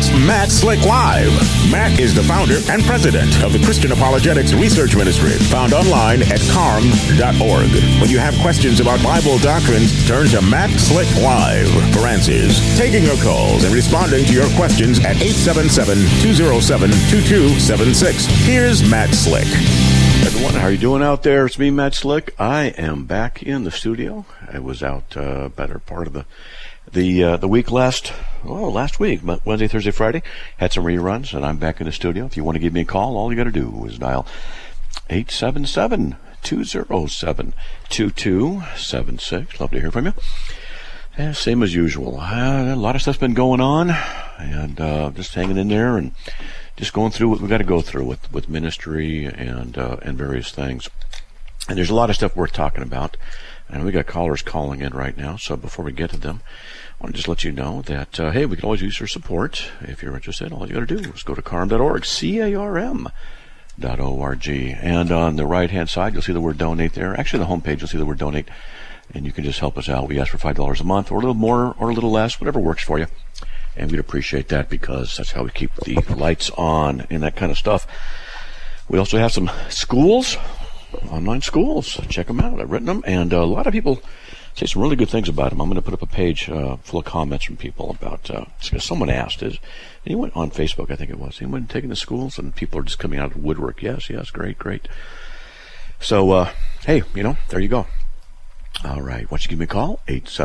It's Matt Slick Live. Matt is the founder and president of the Christian Apologetics Research Ministry, found online at carm.org. When you have questions about Bible doctrines, turn to Matt Slick Live for answers. Taking your calls and responding to your questions at 877-207-2276. Here's Matt Slick. Everyone, how are you doing out there? It's me, Matt Slick. I am back in the studio. I was out better part of the week last week, Wednesday, Thursday, Friday. Had some reruns, and I'm back in the studio. If you want to give me a call, all you got to do is dial 877-207-2276. Love to hear from you. Yeah, same as usual. A lot of stuff's been going on, and just hanging in there and just going through what we got to go through with ministry and various things. And there's a lot of stuff worth talking about. And we got callers calling in right now. So before we get to them, I want to just let you know that, hey, we can always use your support. If you're interested, all you got to do is go to carm.org, CARM.org. And on the right-hand side, you'll see the word donate there. Actually, the homepage, you'll see the word donate. And you can just help us out. We ask for $5 a month or a little more or a little less, whatever works for you. And we'd appreciate that because that's how we keep the lights on and that kind of stuff. We also have some schools, online schools. Check them out. I've written them, and a lot of people say some really good things about them. I'm going to put up a page full of comments from people about, someone asked, anyone on Facebook, I think it was, anyone taking the schools? And people are just coming out of the woodwork. Yes, great. So, hey, there you go. All right, why don't you give me a call?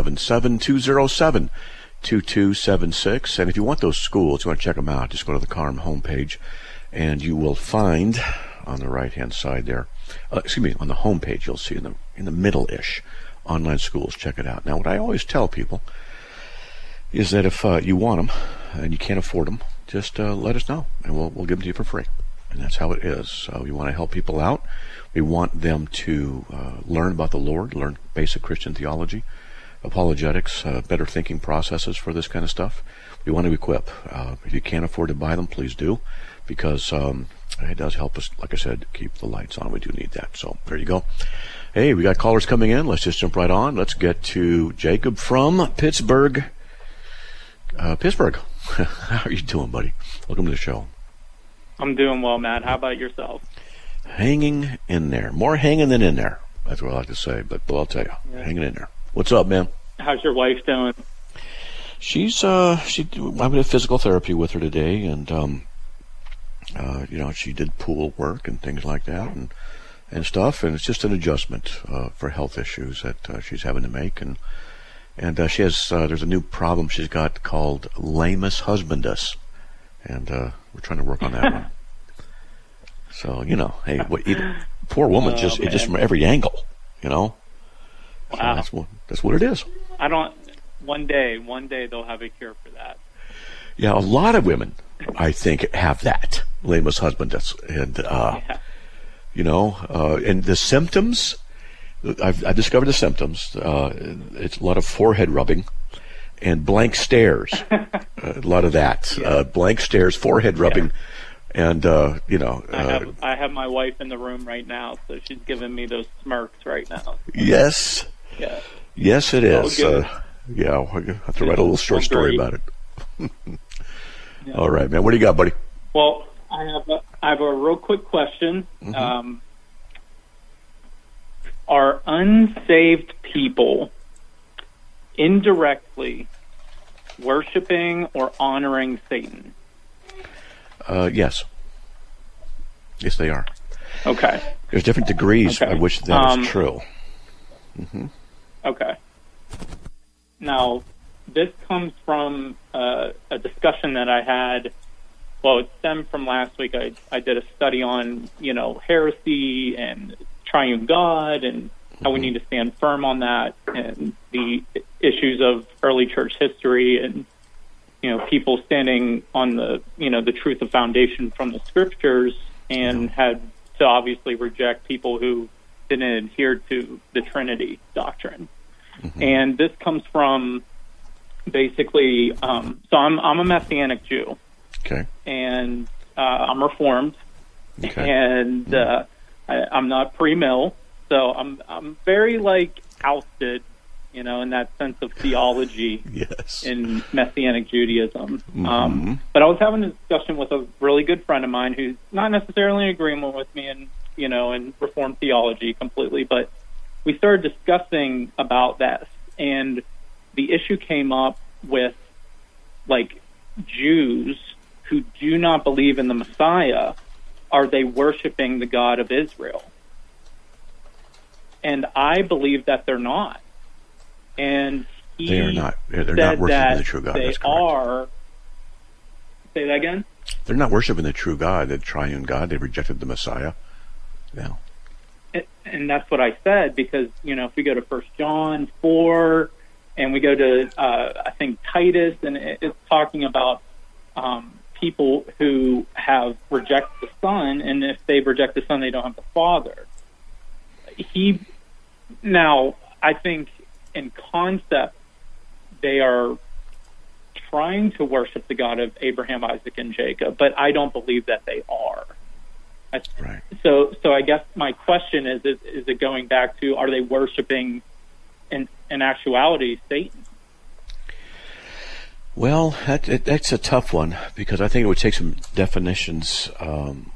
877-207-2276. And if you want those schools, you want to check them out, just go to the CARM homepage, and you will find on the right-hand side there, on the homepage, you'll see in the middle-ish, online schools. Check it out. Now, what I always tell people is that if you want them and you can't afford them, just let us know, and we'll give them to you for free. And that's how it is. So we want to help people out. We want them to learn about the Lord, learn basic Christian theology, apologetics, better thinking processes for this kind of stuff. We want to equip. If you can't afford to buy them, please do, because it does help us, like I said, keep the lights on. We do need that. So there you go. Hey, we got callers coming in. Let's just jump right on. Let's get to Jacob from Pittsburgh. Pittsburgh. How are you doing, buddy? Welcome to the show. I'm doing well, Matt. How about yourself? Hanging in there. More hanging than in there. That's what I like to say, but I'll tell you, hanging in there. What's up, man? How's your wife doing? She's I'm in physical therapy with her today, and she did pool work and things like that, and stuff, and it's just an adjustment for health issues that she's having to make, and she has there's a new problem she's got called lamus husbandus, and we're trying to work on that one. So hey, poor woman, just from every angle, Wow. So that's what it is. One day they'll have a cure for that. Yeah, a lot of women, I think, have that lamus husbandus, and and the symptoms. I've discovered the symptoms. It's a lot of forehead rubbing and blank stares. A lot of that. Blank stares, forehead rubbing, and I have my wife in the room right now, so she's giving me those smirks right now. Yes. Yeah. Yes, it is. I have to write a little short story about it. All right, man. What do you got, buddy? Well, I have a real quick question. Mm-hmm. Are unsaved people indirectly worshiping or honoring Satan? Yes. Yes, they are. Okay. There's different degrees by which that is true. Mm-hmm. Okay. Now, this comes from a discussion that I had. Well, it stemmed from last week. I did a study on, heresy and triune God and how we need to stand firm on that, and the issues of early church history, and people standing on the truth of foundation from the scriptures, and had to obviously reject people who didn't adhere to the Trinity doctrine. Mm-hmm. And this comes from basically, so I'm a Messianic Jew. Okay. And I'm Reformed. Okay. And I'm not pre-mill, so I'm very ousted in that sense of theology yes. in Messianic Judaism. But I was having a discussion with a really good friend of mine who's not necessarily in agreement with me in Reformed theology completely, but we started discussing about that, and the issue came up with, like, Jews who do not believe in the Messiah, are they worshiping the God of Israel? And I believe that they're not. And they are not. They're not worshiping the true God. They That's correct. are. Say that again? They're not worshiping the true God, the triune God. They rejected the Messiah. Yeah. And that's what I said, because, if we go to 1 John 4, and we go to, I think, Titus, and it's talking about people who have rejected the Son, and if they reject the Son, they don't have the Father. Now, I think in concept, they are trying to worship the God of Abraham, Isaac, and Jacob, but I don't believe that they are. Right. So I guess my question is it going back to, are they worshiping in actuality Satan? Well, that's a tough one, because I think it would take some definitions and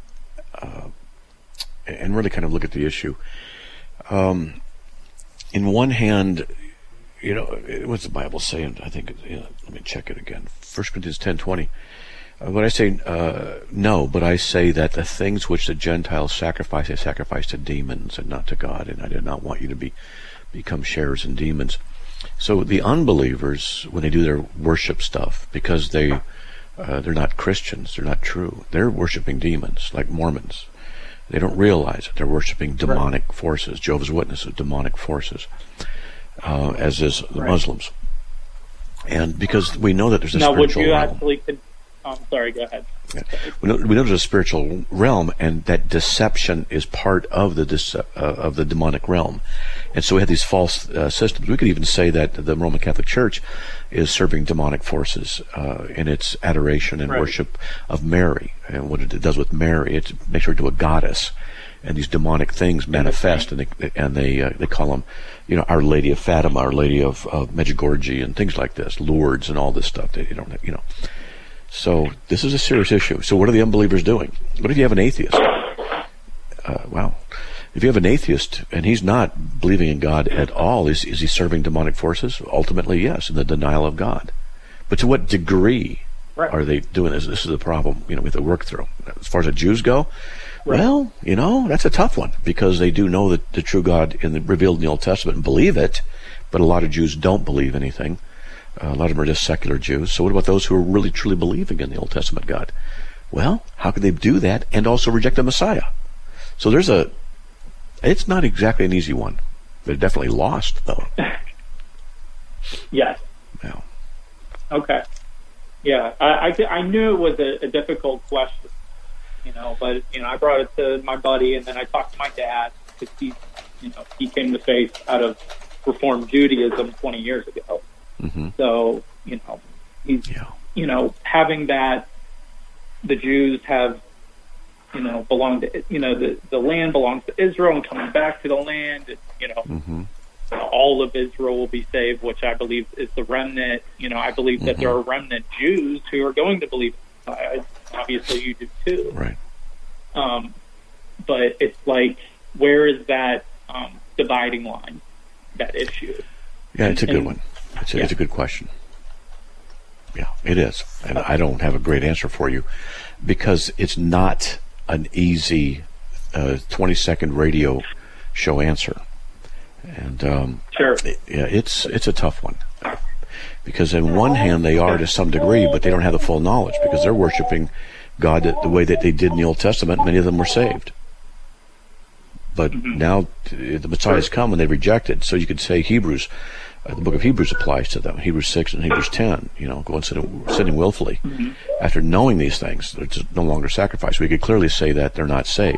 really kind of look at the issue. In one hand, what's the Bible saying? I think, let me check it again. 1 Corinthians 10:20. When I say no, but I say that the things which the Gentiles sacrifice, they sacrifice to demons and not to God, and I did not want you to become sharers in demons. So the unbelievers, when they do their worship stuff, because they're not Christians, they're not true, they're worshiping demons, like Mormons. They don't realize it. They're worshiping demonic forces, Jehovah's Witnesses, demonic forces, as is the Muslims. And because we know that there's a spiritual realm. I'm sorry, go ahead. We know there's a spiritual realm, and that deception is part of the demonic realm. And so we have these false systems. We could even say that the Roman Catholic Church is serving demonic forces in its adoration and worship of Mary. And what it does with Mary, it makes her into a goddess. And these demonic things manifest, and they call them, Our Lady of Fatima, Our Lady of Medjugorje, and things like this, Lourdes, and all this stuff. They don't, So this is a serious issue. So what are the unbelievers doing? What if you have an atheist? If you have an atheist and he's not believing in God at all, is he serving demonic forces? Ultimately, yes, in the denial of God. But to what degree are they doing this? This is the problem, we have to work through. As far as the Jews go, well, that's a tough one, because they do know that the true God revealed in the Old Testament and believe it, but a lot of Jews don't believe anything. A lot of them are just secular Jews. So what about those who are really truly believing in the Old Testament God? Well, how could they do that and also reject the Messiah? So it's not exactly an easy one. They're definitely lost, though. Yes. Yeah. Okay. Yeah, I knew it was a difficult question, but I brought it to my buddy, and then I talked to my dad, because he came to faith out of Reformed Judaism 20 years ago. Mm-hmm. So, he's, having that, the Jews have, belong to, the land belongs to Israel, and coming back to the land, and, all of Israel will be saved, which I believe is the remnant. I believe that there are remnant Jews who are going to believe. Obviously, you do too. Right. But it's like, where is that dividing line, that issue? Yeah, it's a good one. It's a good question. Yeah, it is. And I don't have a great answer for you, because it's not an easy 20-second radio show answer. And sure. It's a tough one. Because in one hand they are to some degree, but they don't have the full knowledge, because they're worshiping God the way that they did in the Old Testament. Many of them were saved. But now the Messiah's come and they rejected. So you could say Hebrews, the book of Hebrews applies to them. Hebrews 6 and Hebrews 10, go and sinning willfully. After knowing these things, they're just no longer sacrificed. We could clearly say that they're not saved.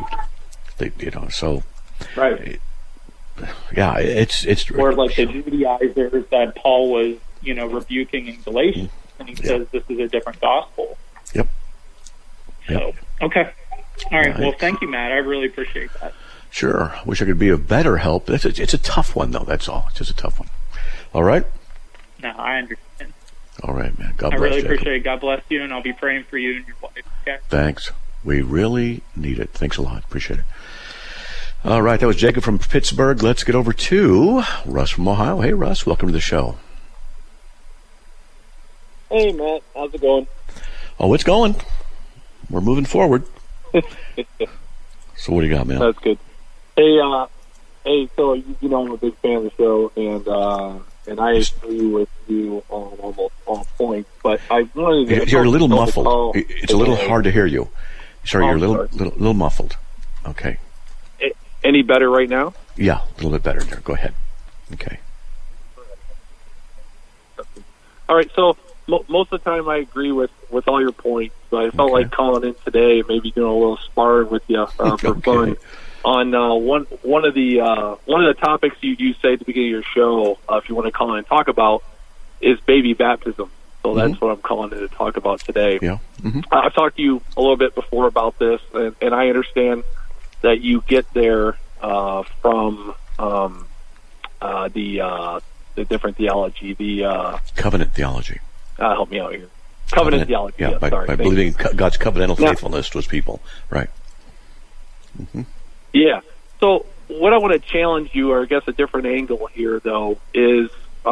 Right. Yeah, it's or like the Judaizers that Paul was, rebuking in Galatians, and he says this is a different gospel. Yep. So, okay. All right. Well, thank you, Matt. I really appreciate that. Sure. Wish I could be of better help. It's a tough one, though. That's all. It's just a tough one. All right? No, I understand. All right, man. God bless you. I really appreciate it. God bless you, and I'll be praying for you and your wife. Okay? Thanks. We really need it. Thanks a lot. Appreciate it. All right, that was Jacob from Pittsburgh. Let's get over to Russ from Ohio. Hey, Russ, welcome to the show. Hey, Matt. How's it going? Oh, it's going. We're moving forward. So what do you got, man? That's good. Hey, so you know I'm a big fan of the show, and I agree with you on almost all points. But I wanted to. You're a little muffled. It's a little hard to hear you. Sorry, you're a little muffled. Okay. Any better right now? Yeah, a little bit better there. Go ahead. Okay. All right. So most of the time, I agree with all your points. But I felt like calling in today, maybe doing a little sparring with you for fun. On one of the topics you say at the beginning of your show, if you want to call in and talk about, is baby baptism. So that's what I'm calling in to talk about today. Yeah. Mm-hmm. I've talked to you a little bit before about this, and I understand that you get there from the different theology, the covenant theology. Help me out here. Covenant theology. Yeah, by believing in God's covenantal faithfulness to His people. Right. Mm-hmm. Yeah. So what I want to challenge you, or I guess a different angle here, though, is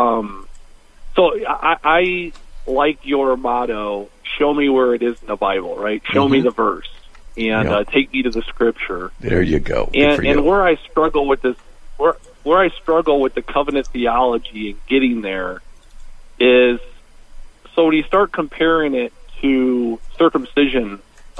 so I like your motto, show me where it is in the Bible, right? Show me the verse, and take me to the Scripture. There you go. And where I struggle with this, where I struggle with the covenant theology and getting there is, so when you start comparing it to circumcision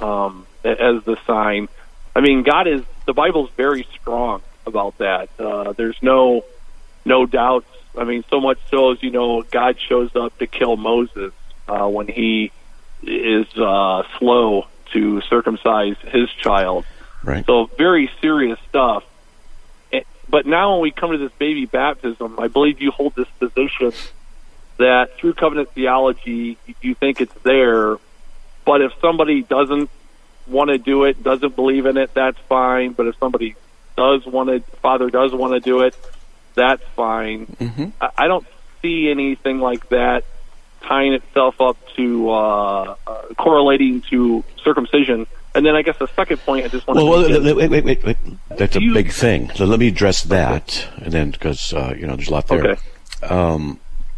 as the sign, I mean, the Bible's very strong about that. There's no doubts. I mean, so much so as, God shows up to kill Moses when he is slow to circumcise his child. Right. So very serious stuff. But now when we come to this baby baptism, I believe you hold this position that through covenant theology, you think it's there, but if somebody doesn't want to do it, doesn't believe in it, that's fine. But if somebody Father does want to do it, that's fine. Mm-hmm. I don't see anything like that tying itself up to correlating to circumcision. And then I guess the second point I just want to wait. That's a big thing. So let me address that, and then because there's a lot there. Okay.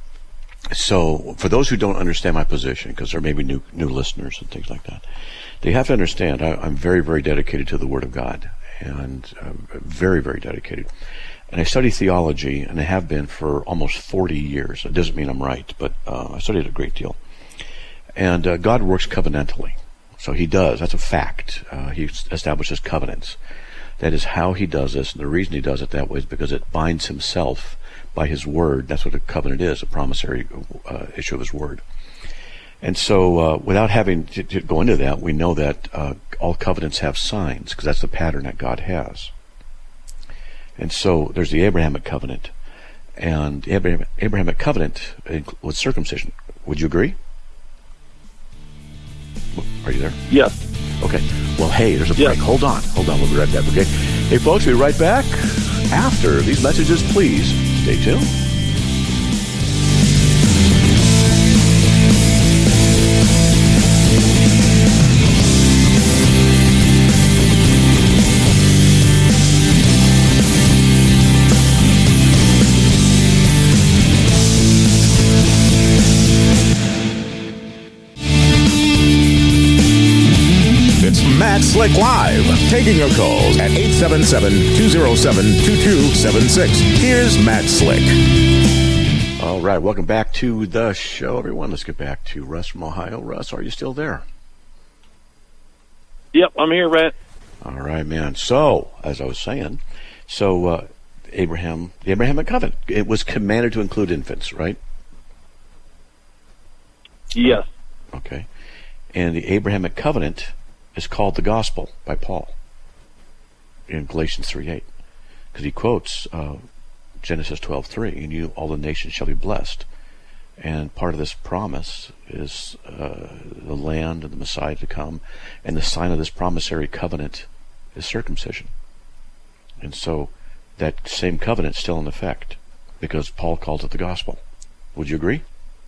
So for those who don't understand my position, because there may be new listeners and things like that, they have to understand I'm very, very dedicated to the Word of God, and very, very dedicated. And I study theology, and I have been for almost 40 years. It doesn't mean I'm right, but I studied a great deal. And God works covenantally. So He does. That's a fact. He establishes covenants. That is how He does this, and the reason He does it that way is because it binds Himself by His Word. That's what a covenant is, a promissory issue of His Word. And so without having to go into that, we know that all covenants have signs, because that's the pattern that God has. And so there's the Abrahamic covenant, and the Abrahamic covenant was circumcision. Would you agree? Are you there? Yes. Okay. Well, hey, there's a break. Hold on. We'll be right back, okay? Hey, folks, we'll be right back after these messages. Please stay tuned. Matt Slick Live, taking your calls at 877-207-2276. Here's Matt Slick. All right, welcome back to the show, everyone. Let's get back to Russ from Ohio. Russ, are you still there? Yep, I'm here, Matt. All right, man. So, as I was saying, the Abrahamic covenant, it was commanded to include infants, right? Yes. Okay. And the Abrahamic covenant is called the gospel by Paul in Galatians 3:8, because he quotes Genesis 12:3, "In you all the nations shall be blessed." And part of this promise is the land and the Messiah to come, and the sign of this promissory covenant is circumcision. And so that same covenant is still in effect. because Paul calls it the gospel. Would you agree?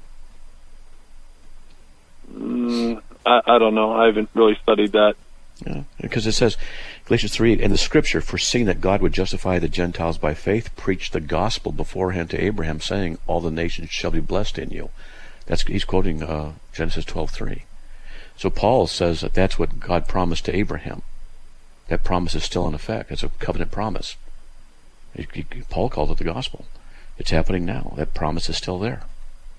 I don't know. I haven't really studied that. Yeah, because it says, Galatians 3:8, and the scripture, foreseeing that God would justify the Gentiles by faith, preached the gospel beforehand to Abraham, saying, all the nations shall be blessed in you. He's quoting Genesis 12:3. So Paul says that that's what God promised to Abraham. That promise is still in effect. It's a covenant promise. Paul calls it the gospel. It's happening now. That promise is still there.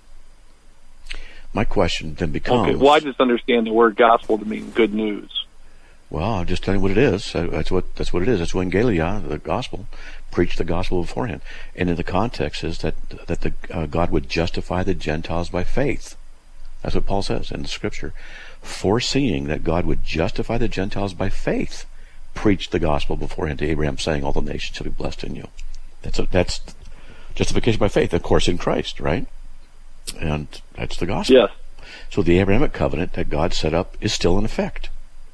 My question then becomes... Okay, well, I just understand the word gospel to mean good news. Well, I'm just telling you what it is. That's what it is. It's Euangelia, the gospel. Preach the gospel beforehand. And in the context is that God would justify the Gentiles by faith. That's what Paul says in the scripture. Foreseeing that God would justify the Gentiles by faith, preach the gospel beforehand to Abraham, saying, all the nations shall be blessed in you. That's justification by faith, of course, in Christ, right? And that's the gospel. Yes. So the Abrahamic covenant that God set up is still in effect.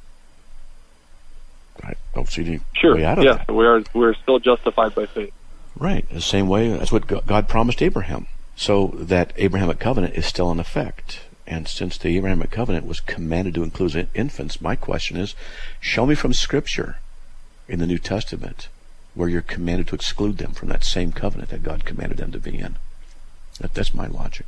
I don't see any way out of that. We're still justified by faith. Right. The same way, that's what God promised Abraham. So that Abrahamic covenant is still in effect. And since the Abrahamic covenant was commanded to include infants, my question is, show me from Scripture in the New Testament where you're commanded to exclude them from that same covenant that God commanded them to be in. That's my logic.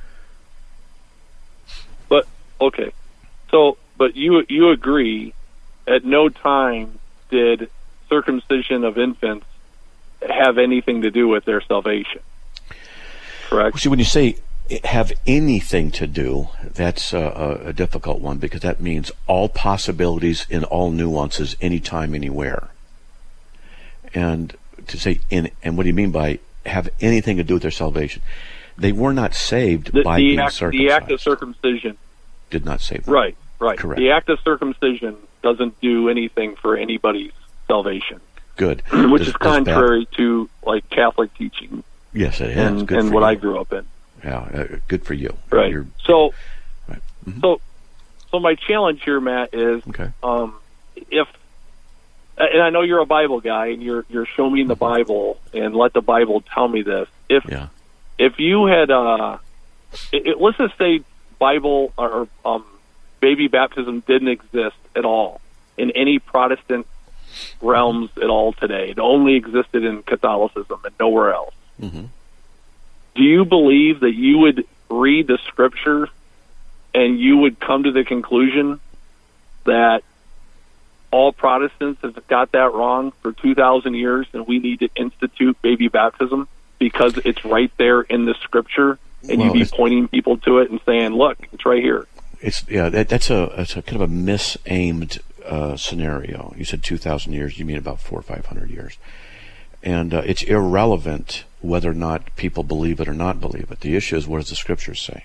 But, okay. So, but you agree, at no time did circumcision of infants have anything to do with their salvation. Correct? See, when you say have anything to do, that's a difficult one, because that means all possibilities in all nuances, anytime, anywhere. And to say, and what do you mean by have anything to do with their salvation? They were not saved by being circumcised. The act of circumcision did not save them. Right. Correct. The act of circumcision doesn't do anything for anybody's salvation. Good. Which is contrary to like Catholic teaching. Yes, it is. And what I grew up in. Yeah, good for you. Right. So, right. Mm-hmm. so my challenge here, Matt, is okay. If, and I know you're a Bible guy, and you're showing me in the Bible, and let the Bible tell me this. If you had, let's just say Bible or baby baptism didn't exist at all in any Protestant realms at all today. It only existed in Catholicism and nowhere else. Mm-hmm. Do you believe that you would read the Scripture and you would come to the conclusion that all Protestants have got that wrong for 2,000 years and we need to institute baby baptism because it's right there in the Scripture, and you'd be pointing people to it and saying, look, it's right here? That's a kind of a misaimed scenario. You said 2,000 years, you mean about 400 or 500 years. And it's irrelevant whether or not people believe it or not believe it. The issue is, what does the Scriptures say?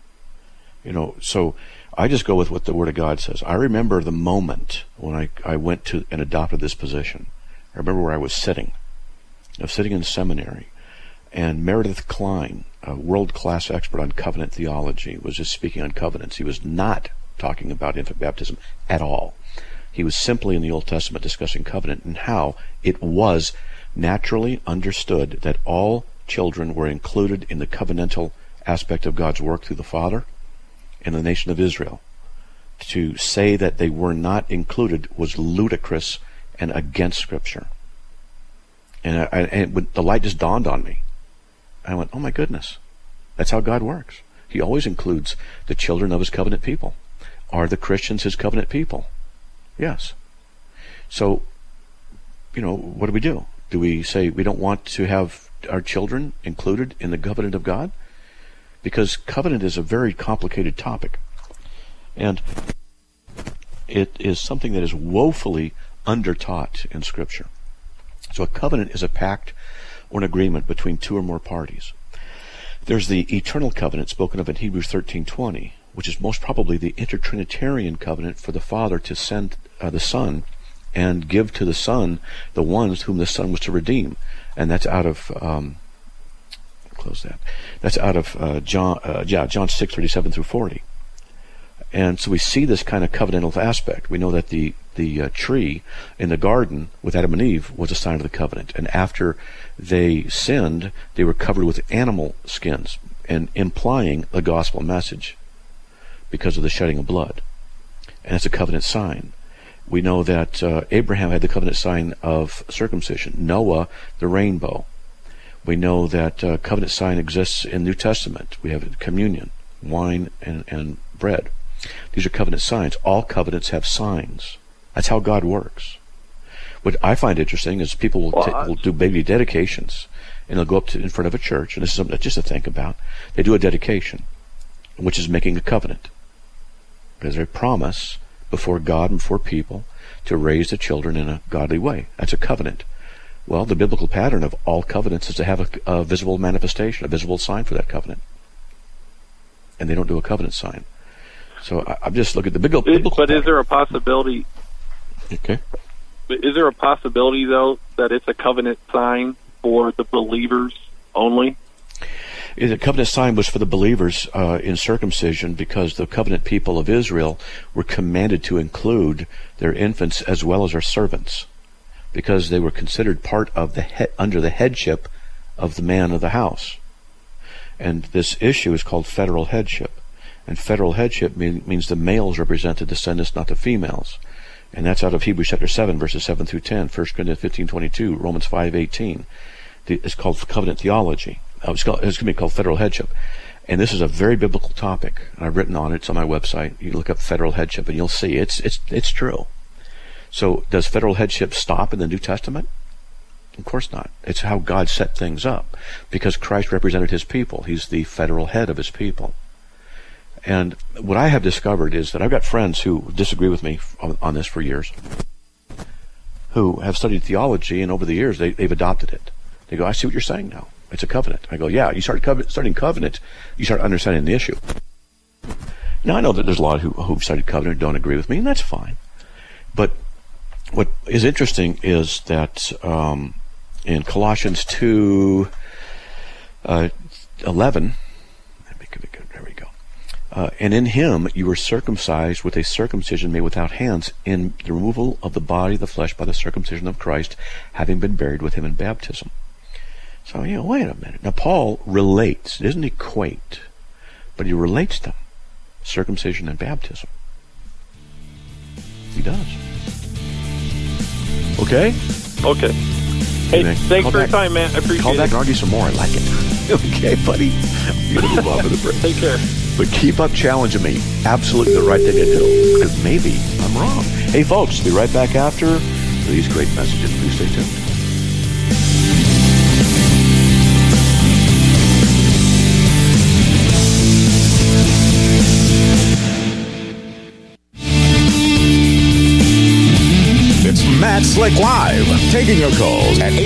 So I just go with what the Word of God says. I remember the moment when I went to and adopted this position. I remember where I was sitting. I was sitting in seminary, and Meredith Klein, a world-class expert on covenant theology, was just speaking on covenants. He was not talking about infant baptism at all. He was simply in the Old Testament discussing covenant and how it was naturally understood that all children were included in the covenantal aspect of God's work through the Father and the nation of Israel. To say that they were not included was ludicrous and against Scripture. And the light just dawned on me. I went, oh my goodness, that's how God works. He always includes the children of His covenant people. Are the Christians His covenant people? Yes. So, what do? Do we say we don't want to have our children included in the covenant of God? Because covenant is a very complicated topic. And it is something that is woefully undertaught in Scripture. So a covenant is a pact or an agreement between two or more parties. There's the eternal covenant spoken of in Hebrews 13:20, which is most probably the intertrinitarian covenant for the Father to send the Son and give to the Son the ones whom the Son was to redeem. And that's out of That's out of John 6:37 through 40. And so we see this kind of covenantal aspect. We know that the tree in the garden with Adam and Eve was a sign of the covenant. And after they sinned, they were covered with animal skins, and implying the gospel message because of the shedding of blood. And it's a covenant sign. We know that Abraham had the covenant sign of circumcision. Noah, the rainbow. We know that covenant sign exists in New Testament. We have communion, wine, and bread. These are covenant signs. All covenants have signs. That's how God works. What I find interesting is people will do baby dedications, and they'll go up in front of a church, and this is something just to think about. They do a dedication, which is making a covenant. There's a promise before God and before people to raise the children in a godly way. That's a covenant. Well, the biblical pattern of all covenants is to have a visible manifestation, a visible sign for that covenant. And they don't do a covenant sign. So I'm just looking at the biblical But is there a possibility? Okay. Is there a possibility, though, that it's a covenant sign for the believers only? The covenant sign was for the believers in circumcision, because the covenant people of Israel were commanded to include their infants as well as their servants, because they were considered part of under the headship of the man of the house. And this issue is called federal headship. And federal headship means the males represent the descendants, not the females. And that's out of Hebrews chapter 7, verses 7 through 10, 1 Corinthians 15:22, Romans 5:18. It's called covenant theology. It's going to be called federal headship. And this is a very biblical topic. I've written on it. It's on my website. You look up federal headship and you'll see it's true. So does federal headship stop in the New Testament? Of course not. It's how God set things up, because Christ represented his people. He's the federal head of his people. And what I have discovered is that I've got friends who disagree with me on this for years, who have studied theology, and over the years they've adopted it. They go, I see what you're saying now. It's a covenant. I go, yeah, you start studying covenant, you start understanding the issue. Now, I know that there's a lot who've studied covenant don't agree with me, and that's fine. But what is interesting is that in Colossians 2:11, there we go. And in him you were circumcised with a circumcision made without hands, in the removal of the body of the flesh by the circumcision of Christ, having been buried with him in baptism. So, wait a minute. Now, Paul relates. He doesn't equate, but he relates them. Circumcision and baptism. He does. Okay? Okay. Hey, thanks for your time, man. I appreciate it. Call back and argue some more. I like it. Okay, buddy? You're going to move on to the break. Take care. But keep up challenging me. Absolutely the right thing to do, because maybe I'm wrong. Hey, folks, be right back after these great messages. Please stay tuned. Matt Slick Live, taking your calls at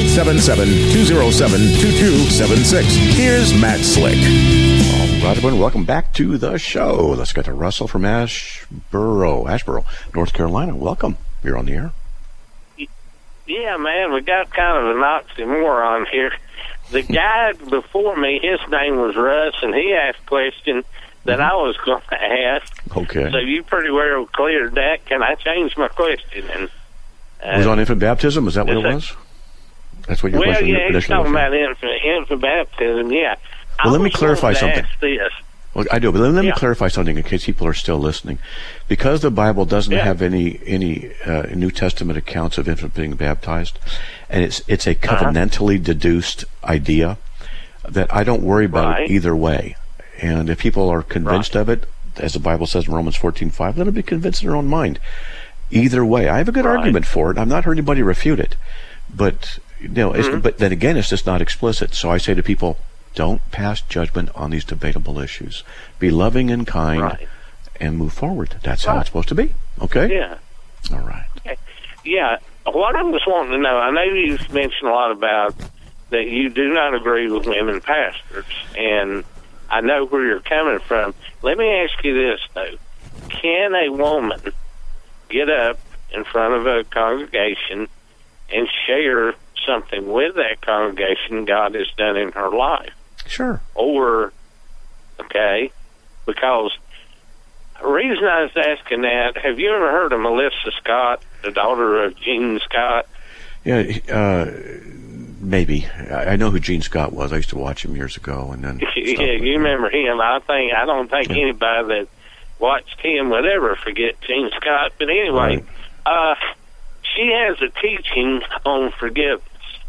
877-207-2276. Here's Matt Slick. All right, everyone, welcome back to the show. Let's get to Russell from Asheboro, North Carolina. Welcome. You're on the air. Yeah, man, we got kind of an oxymoron here. The guy before me, his name was Russ, and he asked a question that I was going to ask. Okay. So you pretty well cleared that. Can I change my question? And it was on infant baptism? Is that what it was? That's what your question initially was? Well, yeah, he's talking about infant baptism, yeah. Well, let me clarify something. This. Well, I do, but let me clarify something in case people are still listening. Because the Bible doesn't have any New Testament accounts of infant being baptized, and it's a covenantally deduced idea, that I don't worry about it either way. And if people are convinced of it, as the Bible says in Romans 14:5, let them be convinced in their own mind. Either way, I have a good argument for it. I've not heard anybody refute it, but but then again, it's just not explicit. So I say to people, don't pass judgment on these debatable issues. Be loving and kind, and move forward. That's how it's supposed to be. Okay? Yeah. All right. Okay. Yeah. What I was wanting to know, I know you've mentioned a lot about that you do not agree with women pastors, and I know where you're coming from. Let me ask you this, though. Can a woman get up in front of a congregation and share something with that congregation God has done in her life? Sure. Or, because the reason I was asking that, have you ever heard of Melissa Scott, the daughter of Gene Scott? Yeah, maybe. I know who Gene Scott was. I used to watch him years ago, and then yeah, you remember him. I don't think anybody that watched him would ever forget Gene Scott. But anyway, she has a teaching on forgiveness,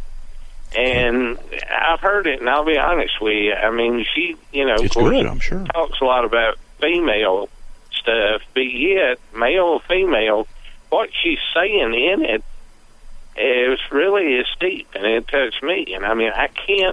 and I've heard it. And I'll be honest with you. I mean, she, it's of course, good, I'm sure, talks a lot about female stuff, but yet male, female, what she's saying in it is really deep, and it touched me. And I mean, I can't.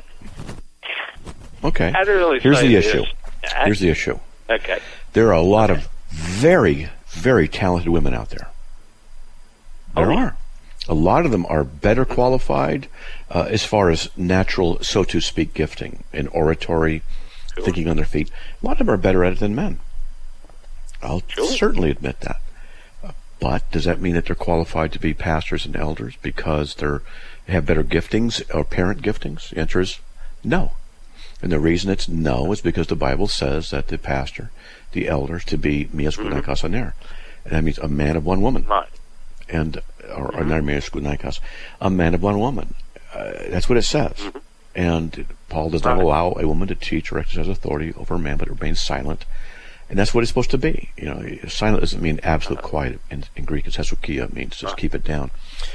Okay. I'd really Here's say the this. issue. Here's the issue. Okay. There are a lot of very, very talented women out there. There are. A lot of them are better qualified as far as natural, so to speak, gifting in oratory, thinking on their feet. A lot of them are better at it than men. I'll certainly admit that. But does that mean that they're qualified to be pastors and elders because they have better giftings or parent giftings? The answer is no. And the reason it's no is because the Bible says that the pastor, the elders, to be mias gunaikos aner. And that means a man of one woman. Right. And, or not mias gunaikos, a man of one woman. That's what it says. Mm-hmm. And Paul does not allow a woman to teach or exercise authority over a man, but remains silent. And that's what it's supposed to be. Silent doesn't mean absolute quiet. In Greek, it's hesukia, means just keep it down.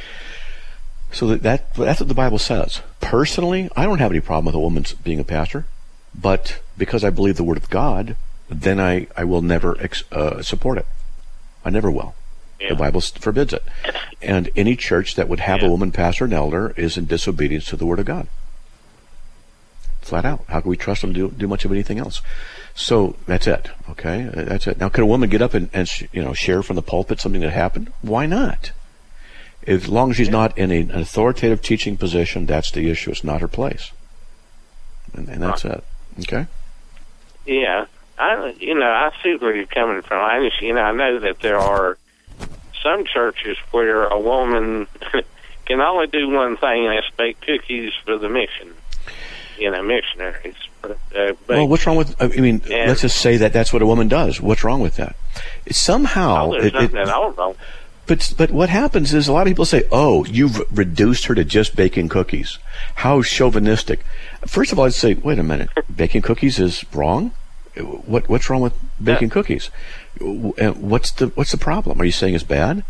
So that's what the Bible says. Personally, I don't have any problem with a woman being a pastor, but because I believe the Word of God, then I will never support it. I never will. Yeah. The Bible forbids it. And any church that would have a woman pastor and elder is in disobedience to the Word of God. Flat out. How can we trust them to do much of anything else? So that's it. Okay, that's it. Now, can a woman get up and share from the pulpit something that happened? Why not? As long as she's not in an authoritative teaching position, that's the issue. It's not her place, and that's it. Okay. Yeah, I see where you're coming from. I know that there are some churches where a woman can only do one thing, and that's bake cookies for the mission. Missionaries. Well, what's wrong with? Let's just say that's what a woman does. What's wrong with that? Somehow, there's nothing at all wrong. But what happens is a lot of people say, "Oh, you've reduced her to just baking cookies. How chauvinistic!" First of all, I'd say, "Wait a minute, baking cookies is wrong. What's wrong with baking cookies? What's the problem? Are you saying it's bad?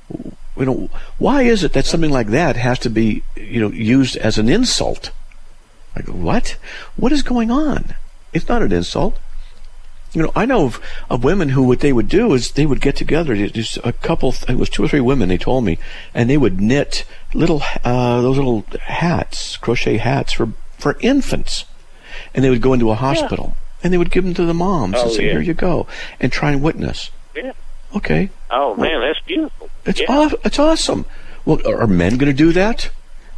Why is it that something like that has to be used as an insult?" I go, what? What is going on? It's not an insult. I know of women who what they would do is they would get together, just a couple, it was 2 or 3 women, they told me, and they would knit those little hats, crochet hats for infants. And they would go into a hospital, and they would give them to the moms and say, here you go, and try and witness. Yeah. Okay. Oh, man, that's beautiful. It's awesome. Well, are men going to do that?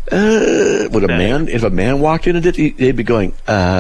If a man walked in and did, they'd be going,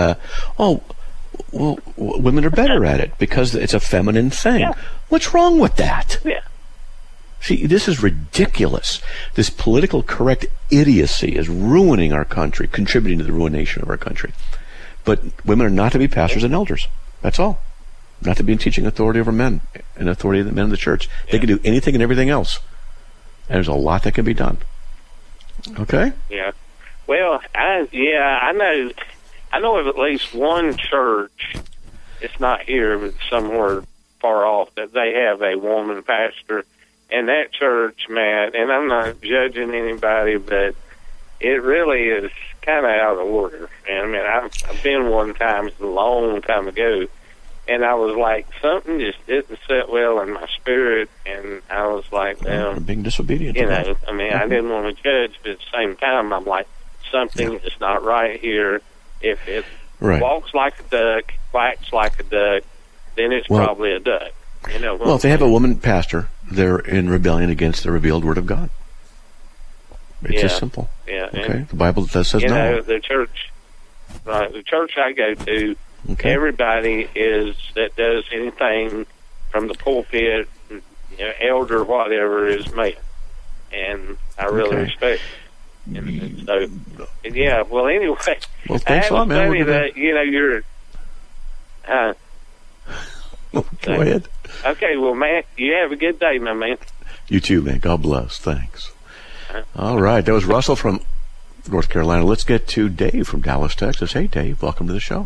women are better at it because it's a feminine thing. Yeah. What's wrong with that? Yeah. See, this is ridiculous. This political correct idiocy is ruining our country, contributing to the ruination of our country. But women are not to be pastors and elders. That's all. Not to be in teaching authority over men and authority of the men of the church. Yeah. They can do anything and everything else. And there's a lot that can be done. Okay. Yeah. Well, I know of at least one church. It's not here, but somewhere far off, that they have a woman pastor, and that church, man. And I'm not judging anybody, but it really is kind of out of order. And I've been one time, it's a long time ago, and I was like, something just didn't sit well in my spirit, and I was like, being disobedient. I didn't want to judge, but at the same time, I'm like, something is not right here. If it walks like a duck, quacks like a duck, then it's probably a duck. Well, if they have a woman pastor, they're in rebellion against the revealed Word of God. It's just simple. Yeah. Okay. The Bible says no. The church I go to, everybody that does anything from the pulpit, elder, whatever, is male, and I really respect it. And so, well, anyway, thanks a lot, man. That, you're. Go ahead. Okay, well, Matt, you have a good day, my man. You too, man. God bless. Thanks. All right, that was Russell from North Carolina. Let's get to Dave from Dallas, Texas. Hey, Dave, welcome to the show.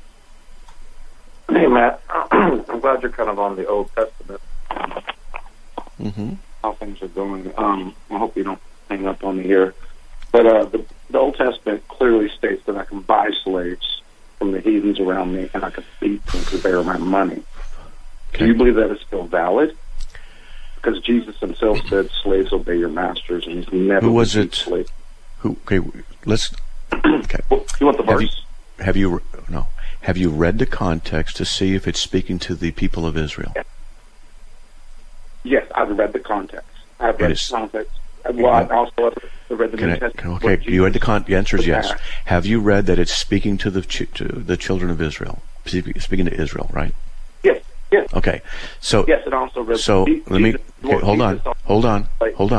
Hey, Matt. I'm glad you're kind of on the Old Testament. How things are going. I hope you don't hang up on me here. But the Old Testament clearly states that I can buy slaves from the heathens around me, and I can beat them to bear my money. Okay. Do you believe that is still valid? Because Jesus himself said, slaves obey your masters, and he's never Who was it? Slaves. Who? Okay, let's. Okay. You want the verse? Have you read the context to see if it's speaking to the people of Israel? Yes, I've read the context. I've read the context. Well, I also read the New Testament. Okay, you read the answer is yes. Have you read that it's speaking to the children of Israel? Speaking to Israel, right? Yes. Yes. Okay. So yes, it also read. So let me hold on.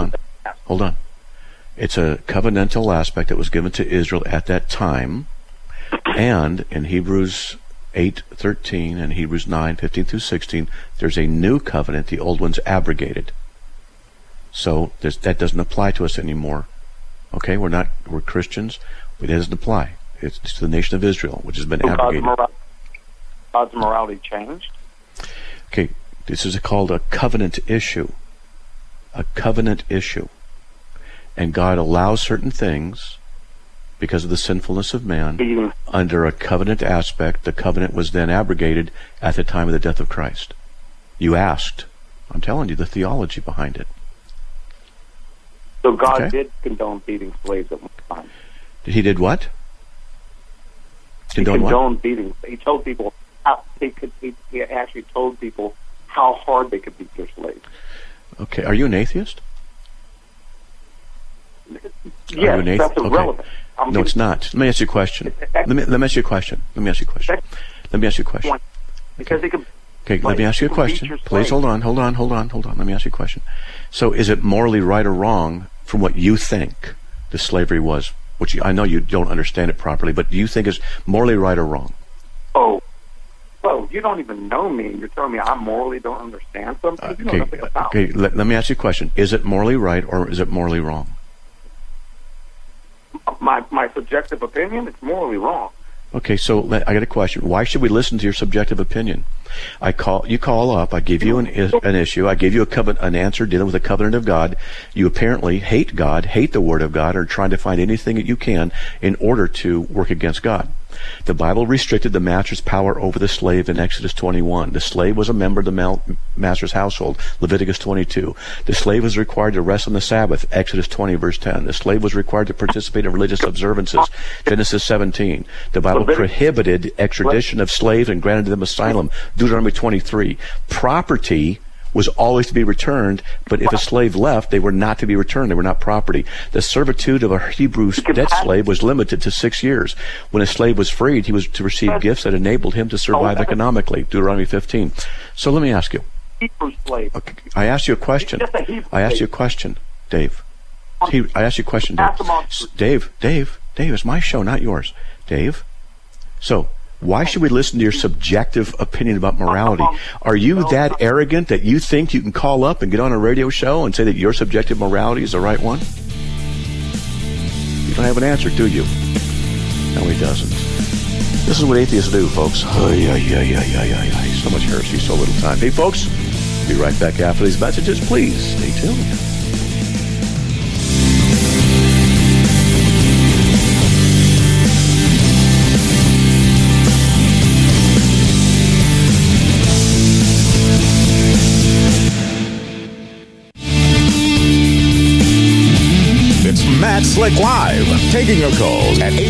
It's a covenantal aspect that was given to Israel at that time, and in Hebrews 8:13 and Hebrews 9:15 through 16, there's a new covenant. The old one's abrogated. So that doesn't apply to us anymore. Okay, we're Christians. It doesn't apply. It's to the nation of Israel, which has been abrogated. God's morality changed? Okay, this is called a covenant issue. A covenant issue. And God allows certain things because of the sinfulness of man under a covenant aspect. The covenant was then abrogated at the time of the death of Christ. You asked. I'm telling you the theology behind it. So God did condone beating slaves at one time. He did what? He condoned beating. He told people how he actually told people how hard they could beat their slaves. Okay, are you an atheist? Yes, that's irrelevant. Okay. No, it's not. Let me ask you a question. Let me ask you a question. Because they could. Okay, let me ask you a question. Please hold on. Let me ask you a question. So, is it morally right or wrong from what you think the slavery was? Which I know you don't understand it properly, but do you think is morally right or wrong? Oh, you don't even know me, and you're telling me I morally don't understand something? You know nothing about okay. Let me ask you a question. Is it morally right or is it morally wrong? My subjective opinion, it's morally wrong. Okay, so I got a question. Why should we listen to your subjective opinion? You call up. I give you an issue. I give you an answer dealing with the covenant of God. You apparently hate God, hate the Word of God, or trying to find anything that you can in order to work against God. The Bible restricted the master's power over the slave in Exodus 21. The slave was a member of the master's household, Leviticus 22. The slave was required to rest on the Sabbath, Exodus 20, verse 10. The slave was required to participate in religious observances, Genesis 17. The Bible prohibited extradition of slaves and granted them asylum, Deuteronomy 23. Property was always to be returned, but if a slave left, they were not to be returned. They were not property. The servitude of a Hebrew debt slave was limited to 6 years. When a slave was freed, he was to receive gifts that enabled him to survive economically, Deuteronomy 15. So let me ask you. Hebrew slave. Okay, I asked you a question. Dave. I asked you a question, Dave. Dave, it's my show, not yours. Dave. So, why should we listen to your subjective opinion about morality? Are you that arrogant that you think you can call up and get on a radio show and say that your subjective morality is the right one? You don't have an answer, do you? No, he doesn't. This is what atheists do, folks. So much heresy, so little time. Hey, folks, be right back after these messages. Please stay tuned. Matt Slick Live, taking your calls at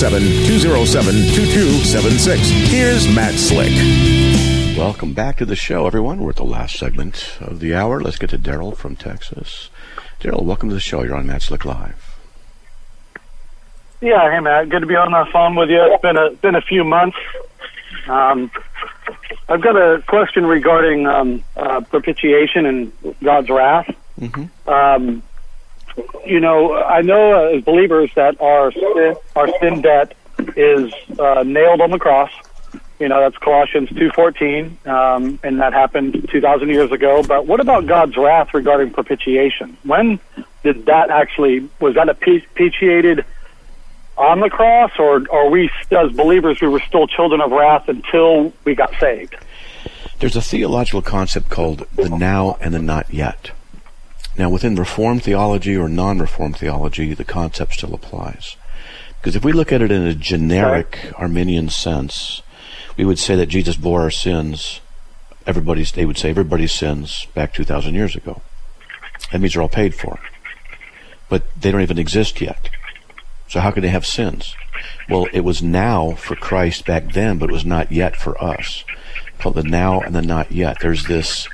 877-207-2276. Here's Matt Slick. Welcome back to the show, everyone. We're at the last segment of the hour. Let's get to Daryl from Texas. Daryl, welcome to the show. You're on Matt Slick Live. Yeah, hey Matt, good to be on the phone with you. It's been a few months. I've got a question regarding propitiation and God's wrath. Mm-hmm. You know, I know as believers that our sin debt is nailed on the cross, That's Colossians 2:14, and that happened 2,000 years ago. But what about God's wrath regarding propitiation? When did that was that propitiated on the cross, or are we, as believers, we were still children of wrath until we got saved? There's a theological concept called the now and the not yet. Now, within Reformed theology or non-Reformed theology, the concept still applies. Because if we look at it in a generic Arminian sense, we would say that Jesus bore our sins, they would say everybody's sins back 2,000 years ago. That means they're all paid for. But they don't even exist yet. So how could they have sins? Well, it was now for Christ back then, but it was not yet for us. Called the now and the not yet. There's this,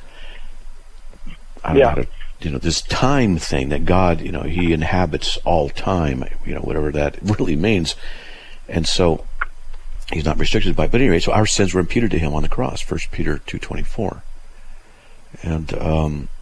this time thing that God, He inhabits all time, whatever that really means. And so He's not restricted by it. But anyway, so our sins were imputed to Him on the cross, 1 Peter 2:24. And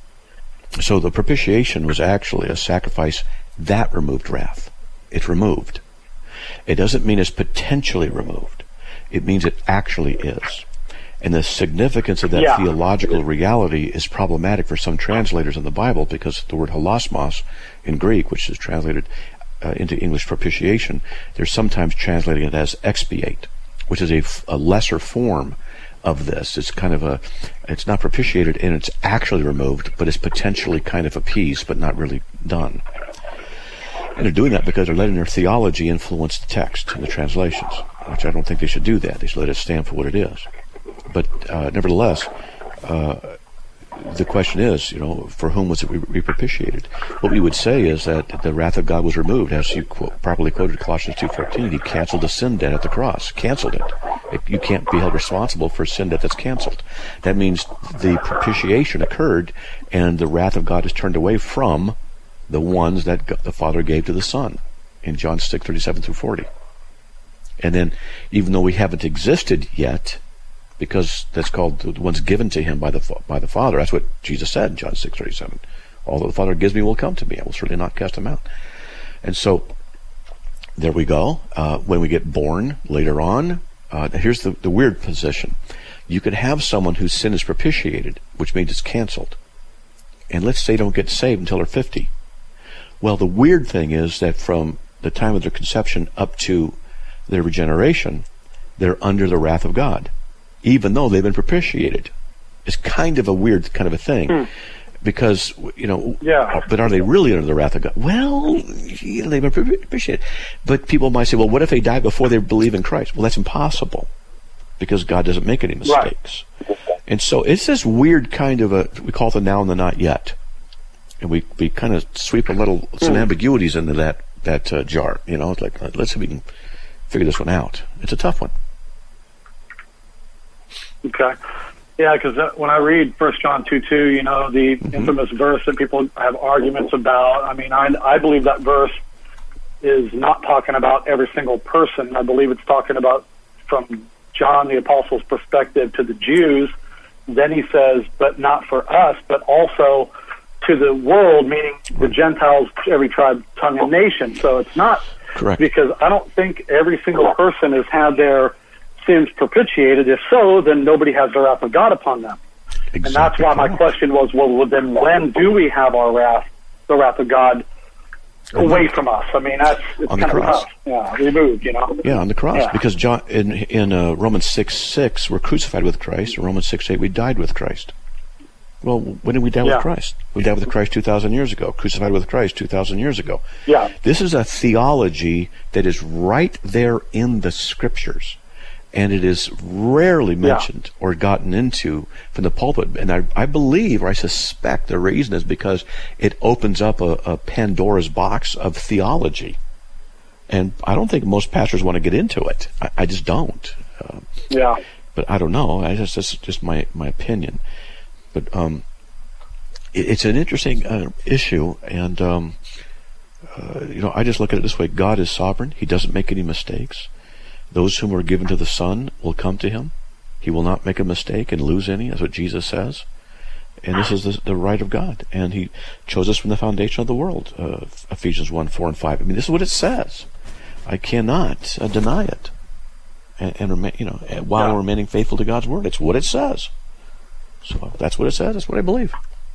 so the propitiation was actually a sacrifice that removed wrath. It's removed. It doesn't mean it's potentially removed. It means it actually is. And the significance of that theological reality is problematic for some translators in the Bible, because the word hilasmos in Greek, which is translated into English propitiation, they're sometimes translating it as expiate, which is a lesser form of this. It's kind of it's not propitiated and it's actually removed, but it's potentially kind of appeased, but not really done. And they're doing that because they're letting their theology influence the text and the translations, which I don't think they should do that. They should let it stand for what it is. But nevertheless, the question is, for whom was it repropitiated? What we would say is that the wrath of God was removed, as you properly quoted Colossians 2:14. He canceled the sin debt at the cross. Canceled it. You can't be held responsible for sin debt that's canceled. That means the propitiation occurred, and the wrath of God is turned away from the ones that the Father gave to the Son in John 6:37 through 40. And then, even though we haven't existed yet, because that's called the ones given to Him by the Father. That's what Jesus said in John 6:37. All that the Father gives me will come to me. I will certainly not cast them out. And so, there we go. When we get born later on, here's the weird position. You could have someone whose sin is propitiated, which means it's canceled. And let's say they don't get saved until they're 50. Well, the weird thing is that from the time of their conception up to their regeneration, they're under the wrath of God, even though they've been propitiated. It's kind of a weird kind of a thing, because, but are they really under the wrath of God? Well, they've been propitiated. But people might say, well, what if they die before they believe in Christ? Well, that's impossible, because God doesn't make any mistakes. Right. And so it's this weird kind of we call it the now and the not yet. And we kind of sweep some ambiguities into that jar. It's like, let's see if we can figure this one out. It's a tough one. Okay. Yeah, because when I read 1 John 2:2, the infamous verse that people have arguments about, I believe that verse is not talking about every single person. I believe it's talking about from John the Apostle's perspective to the Jews. Then he says, but not for us, but also to the world, meaning the Gentiles, every tribe, tongue, and nation. So it's not correct, because I don't think every single person has had their sins propitiated. If so, then nobody has the wrath of God upon them. Exactly. And that's why my question was, well, then when do we have the wrath of God away from us? It's on kind the cross. of tough. Yeah, removed, Yeah, on the cross. Yeah. Because John, in Romans 6:6, we're crucified with Christ. In Romans 6:8, we died with Christ. Well, when did we die with Christ? We died with Christ 2,000 years ago. Crucified with Christ 2,000 years ago. Yeah. This is a theology that is right there in the Scriptures. And it is rarely mentioned or gotten into from the pulpit. And I believe, or I suspect, the reason is because it opens up a Pandora's box of theology. And I don't think most pastors want to get into it. I just don't. But I don't know. That's just my opinion. But it's an interesting issue. And, I just look at it this way. God is sovereign. He doesn't make any mistakes. Those whom are given to the Son will come to Him. He will not make a mistake and lose any. That's what Jesus says. And this is the right of God. And He chose us from the foundation of the world. Ephesians 1:4 and 5. This is what it says. I cannot deny it. while remaining faithful to God's word. It's what it says. So that's what it says. That's what I believe.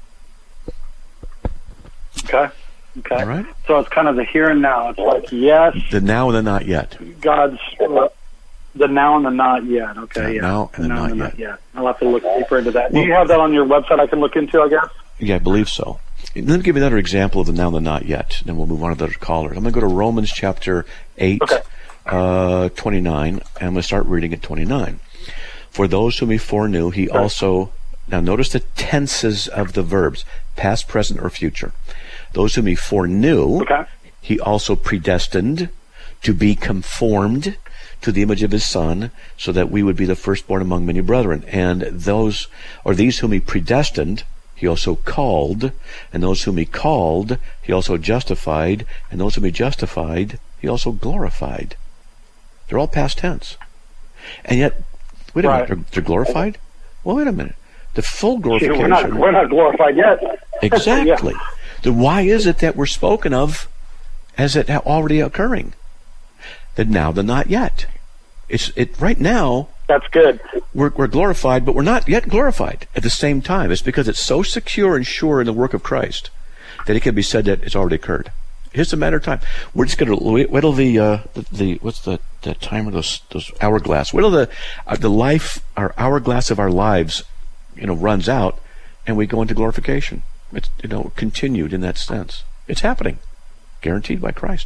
Okay. All right. So it's kind of the here and now. It's like yes. The now and the not yet. God's the now and the not yet. Okay. Now and the not yet. I'll have to look deeper into that. Do you have that on your website I can look into, I guess? Yeah, I believe so. Let me give you another example of the now and the not yet. Then we'll move on to the other callers. I'm going to go to Romans chapter 8, 29, and I'm going to start reading at 29. For those whom he foreknew, he also... Now notice the tenses of the verbs, past, present, or future. Those whom he foreknew, he also predestined to be conformed to the image of his Son, so that we would be the firstborn among many brethren. And these whom he predestined, he also called, and those whom he called, he also justified, and those whom he justified, he also glorified. They're all past tense. And yet, wait a minute, they're glorified? Well, wait a minute. The full glorification... We're not glorified yet. Exactly. Then why is it that we're spoken of as it already occurring? The now, the not yet. Right now... That's good. We're glorified, but we're not yet glorified at the same time. It's because it's so secure and sure in the work of Christ that it can be said that it's already occurred. It's a matter of time. We're just going to wait till the what's the timer? Those hourglass. Wait till our hourglass of our lives, runs out, and we go into glorification. It's continued in that sense. It's happening, guaranteed by Christ.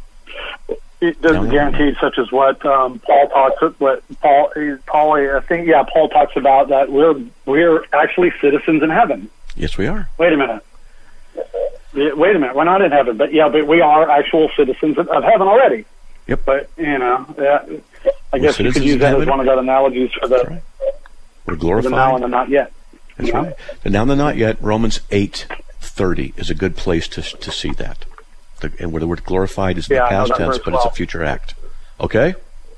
It doesn't guarantee such as what Paul talks. Paul talks about that we're actually citizens in heaven. Yes, we are. Wait a minute. We're not in heaven, but we are actual citizens of heaven already. Yep. But I guess you could use that as one of the analogies for the. Right. We're glorified. The now and the not yet. That's right. The now and the not yet. Romans 8:30 is a good place to see that. And where the word glorified is in the past tense, but it's a future act. Okay?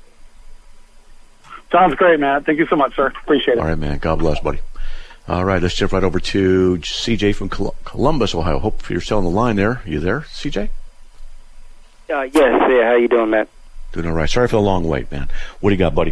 Sounds great, man. Thank you so much, sir. Appreciate it. All right, man. God bless, buddy. All right, let's jump right over to CJ from Columbus, Ohio. Hope you're still on the line there. You there, CJ? Yes. Yeah. How you doing, Matt? Doing all right. Sorry for the long wait, man. What do you got, buddy?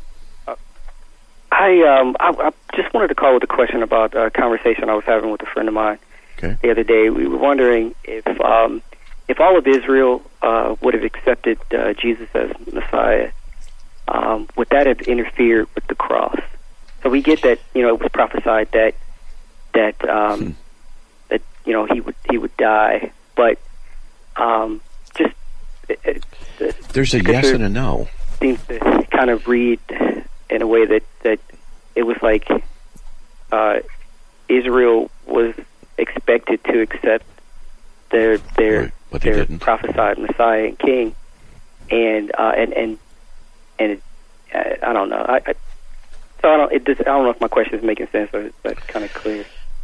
I just wanted to call with a question about a conversation I was having with a friend of mine the other day. We were wondering if all of Israel would have accepted Jesus as Messiah, would that have interfered with the cross? So we get that it was prophesied that he would die, but there's a yes and a no. Seems to kind of read in a way that it was like Israel was expected to accept their prophesied Messiah and King, and I don't know. I don't know if my question is making sense, or that's kind of clear.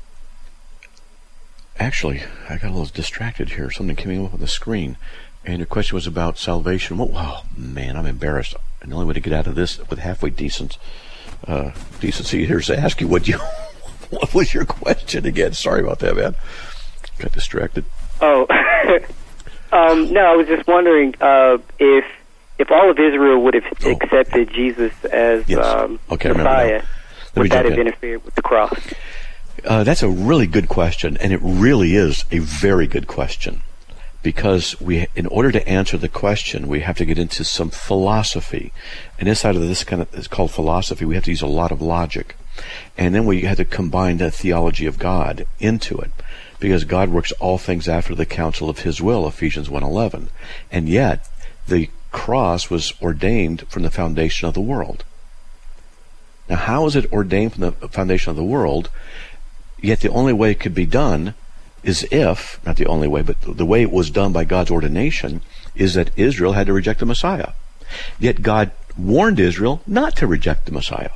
Actually, I got a little distracted here. Something came up on the screen, and your question was about salvation. Oh, man, I'm embarrassed. And the only way to get out of this with halfway decency here is to ask you what was your question again? Sorry about that, man. Got distracted. Oh, no, I was just wondering if all of Israel would have accepted Jesus as Messiah, would that have interfered with the cross? That's a really good question, and it really is a very good question, because in order to answer the question, we have to get into some philosophy, and inside of this it's called philosophy. We have to use a lot of logic, and then we have to combine the theology of God into it, because God works all things after the counsel of His will, Ephesians 1:11, and yet the cross was ordained from the foundation of the world. Now, how is it ordained from the foundation of the world? Yet the only way it could be done is not the only way, but the way it was done by God's ordination is that Israel had to reject the Messiah. Yet God warned Israel not to reject the Messiah.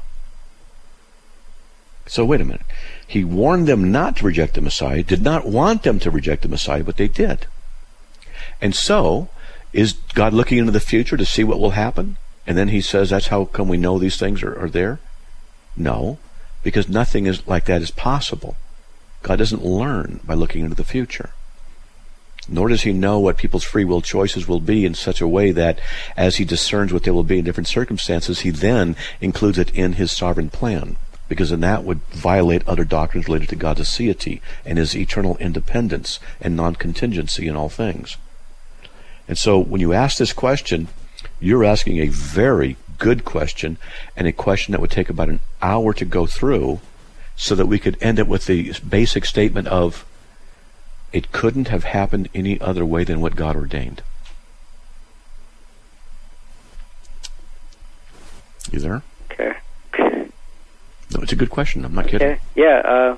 So wait a minute. He warned them not to reject the Messiah, did not want them to reject the Messiah, but they did. And so, is God looking into the future to see what will happen? And then He says, that's how come we know these things are there? No, because nothing is like that is possible. God doesn't learn by looking into the future. nor does he know what people's free will choices will be in such a way that as he discerns what they will be in different circumstances, he then includes it in his sovereign plan, because then that would violate other doctrines related to God's aseity and his eternal independence and non-contingency in all things. And so when you ask this question, you're asking a very good question, and a question that would take about an hour to go through, so that we could end up with the basic statement of, it couldn't have happened any other way than what God ordained. You there? Okay. No, it's a good question. I'm not kidding. Okay. Yeah.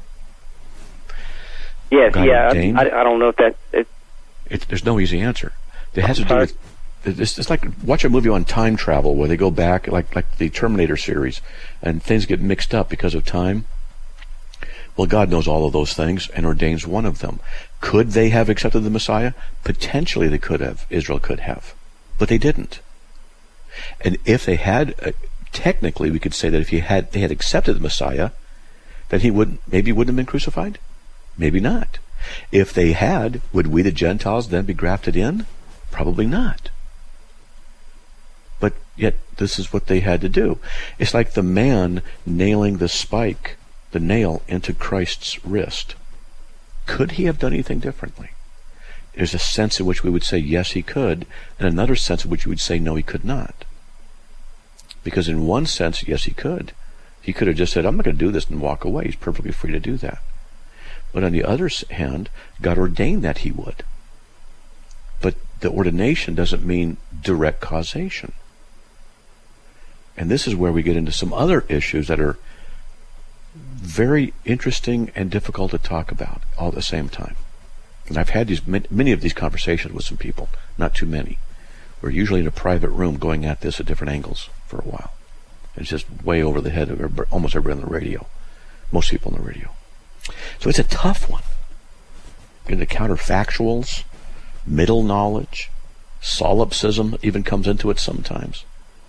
Yes. God ordained? I don't know if that. There's no easy answer. It has to do with. It's like watch a movie on time travel where they go back, like the Terminator series, and things get mixed up because of time. Well, God knows all of those things and ordains one of them. Could they have accepted the Messiah? Potentially they could have. Israel could have. But they didn't. And if they had, technically we could say that if they had accepted the Messiah, then he maybe wouldn't have been crucified? Maybe not. If they had, would we the Gentiles then be grafted in? Probably not. But yet this is what they had to do. It's like the man nailing the nail into Christ's wrist. Could he have done anything differently? There's a sense in which we would say yes, he could, and another sense in which we would say no, he could not. Because in one sense, yes, he could. He could have just said, I'm not going to do this and walk away. He's perfectly free to do that. But on the other hand, God ordained that he would. But the ordination doesn't mean direct causation. And this is where we get into some other issues that are very interesting and difficult to talk about all at the same time. And I've had many of these conversations with some people, not too many. We're usually in a private room going at this at different angles for a while. It's just way over the head of almost everybody on the radio. Most people on the radio. So it's a tough one. Into counterfactuals, middle knowledge, solipsism even comes into it sometimes.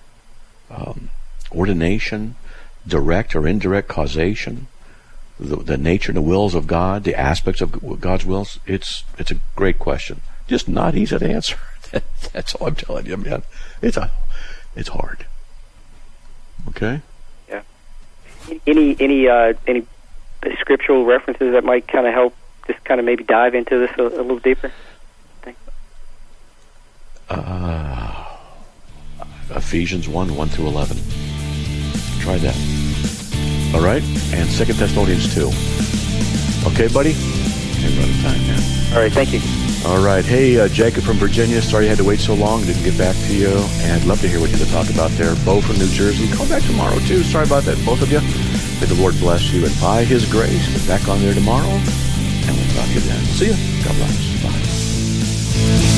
Ordination, direct or indirect causation, the nature and the wills of God, the aspects of God's wills. It's a great question. Just not easy to answer. That's all I'm telling you, man. It's hard. Okay? Yeah. Any scriptural references that might kind of help just kind of maybe dive into this a little deeper? Ephesians 1 through 11. Try that. All right? And 2 Thessalonians 2. Okay, buddy? We're out of time now. All right, thank you. All right. Hey, Jacob from Virginia. Sorry you had to wait so long. Didn't get back to you. And I'd love to hear what you have to talk about there. Bo from New Jersey. Call back tomorrow, too. Sorry about that, both of you. May the Lord bless you. And by his grace, get back on there tomorrow. And we'll talk to you then. See you. God bless. Bye.